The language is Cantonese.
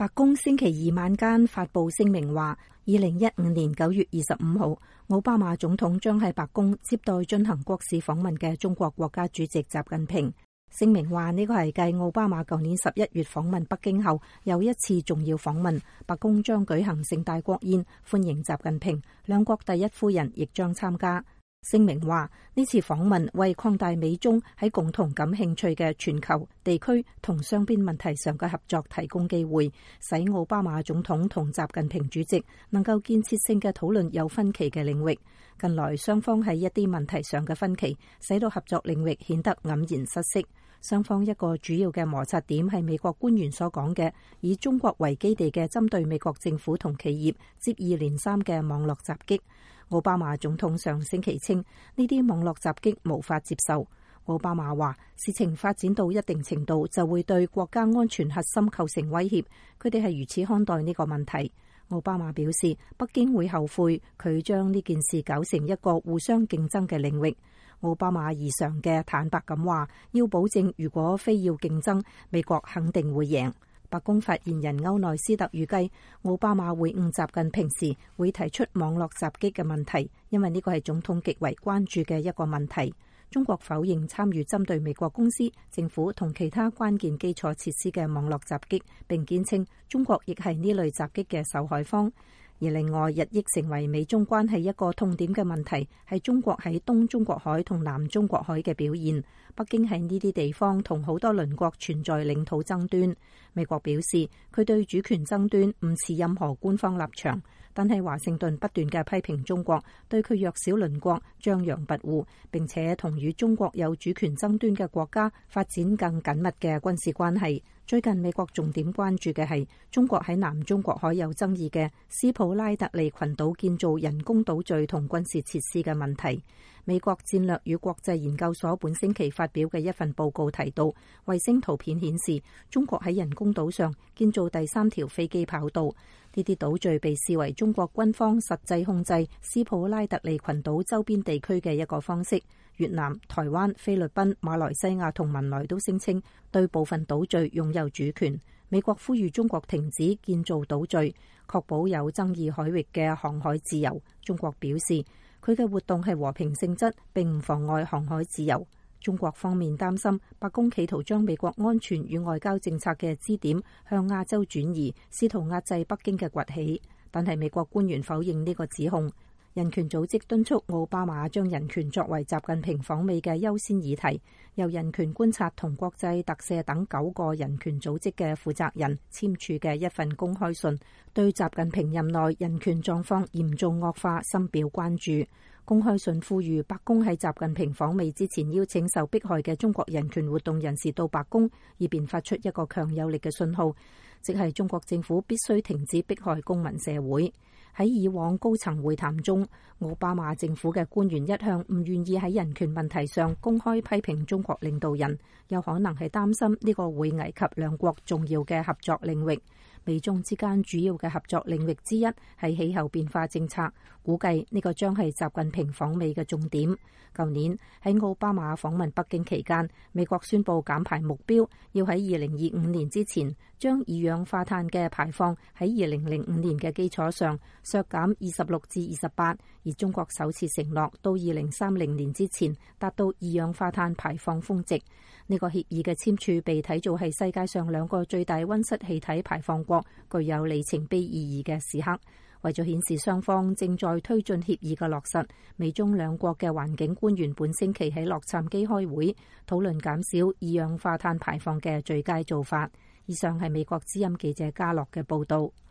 白宮星期二晚間發布聲明話，2015年9月25號，奧巴馬總統將喺白宮接待進行國事訪問嘅中國國家主席習近平。聲明話呢個係繼奧巴馬舊年11月訪問北京後又一次重要訪問，白宮將舉行盛大國宴歡迎習近平，兩國第一夫人亦將參加。聲明話呢次訪問為擴大美中喺共同感興趣嘅全球、地區同雙邊問題上嘅合作提供機會，使奧巴馬總統同習近平主席能夠建設性嘅討論有分歧嘅領域。近來雙方喺一啲問題上嘅分歧，使到合作領域顯得黯然失色。雙方一個主要嘅摩擦點係美國官員所講嘅以中國為基地嘅針對美國政府同企業接二連三嘅網絡襲擊。奧巴馬總統上星期稱呢啲網絡襲擊無法接受。奧巴馬話事情發展到一定程度就會對國家安全核心構成威脅，佢哋係如此看待呢個問題。奧巴馬表示北京會後悔佢將呢件事搞成一個互相競爭嘅領域。奧巴馬異常嘅坦白咁話，要保證如果非要競爭，美國肯定會贏。白宮發言人歐內斯特預計，奧巴馬會晤習近平時會提出網絡襲擊嘅問題，因為呢個係總統極為關注嘅一個問題。中國否認參與針對美國公司、政府同其他關鍵基礎設施嘅網絡襲擊，並堅稱中國亦係呢類襲擊嘅受害方。而另外，日益成為美中關係一個痛點嘅問題係中國喺東中國海同南中國海嘅表現。北京喺呢啲地方同好多鄰國存在領土爭端。美國表示佢對主權爭端唔持任何官方立場，但係華盛頓不斷嘅批評中國對佢弱小鄰國張揚跋扈，並且同與中國有主權爭端嘅國家發展更緊密嘅軍事關係。最近美國重點關注嘅係中國喺南中國海有爭議嘅斯普拉特利群島建造人工島嶼同軍事設施嘅問題。美國戰略與國際研究所本星期發表嘅一份報告提到，衛星圖片顯示中國喺人工島上建造第3條飛機跑道，呢啲島嶼被視為中國軍方實際控制斯普拉特利群島周邊地區嘅一個方式。越南、台灣、菲律賓、馬來西亞同文萊都聲稱對部分島嶼擁有主權。美國呼籲中國停止建造島嶼，確保有爭議海域嘅航海自由。中國表示佢嘅活動係和平性質，並唔妨礙航海自由。中國方面擔心白宮企圖將美國安全與外交政策嘅支點向亞洲轉移，試圖壓制北京嘅崛起。但係美國官員否認呢個指控。人權組織敦促奧巴馬將人權作為習近平訪美嘅優先議題。由人權觀察同國際特赦等9個人權組織嘅負責人簽署嘅一份公開信，對習近平任內人權狀況嚴重惡化深表關注。公開信呼籲白宮喺習近平訪美之前邀請受迫害嘅中國人權活動人士到白宮，以便發出一個強有力嘅信號，即係中國政府必須停止迫害公民社會。喺以往高層會談中，奧巴馬政府嘅官員一向唔願意喺人權問題上公開批評中國領導人，有可能係擔心呢個會危及兩國重要嘅合作領域。美中之間主要嘅合作領域之一係氣候變化政策，估計呢個將係習近平訪美嘅重點。舊年喺奧巴馬訪問北京期間，美國宣布減排目標要喺2025年之前將二氧化碳嘅排放喺2005年嘅基礎上削減26至28，而中國首次承諾到2030年之前達到二氧化碳排放峰值。呢個協議嘅簽署被睇做係世界上2個最大溫室氣體排放國具有里程碑意義嘅時刻。為咗顯示雙方正在推進協議嘅落實，美中兩國嘅環境官員本星期喺洛杉磯開會，討論減少二氧化碳排放嘅最佳做法。以上係美國之音記者嘉樂嘅報道。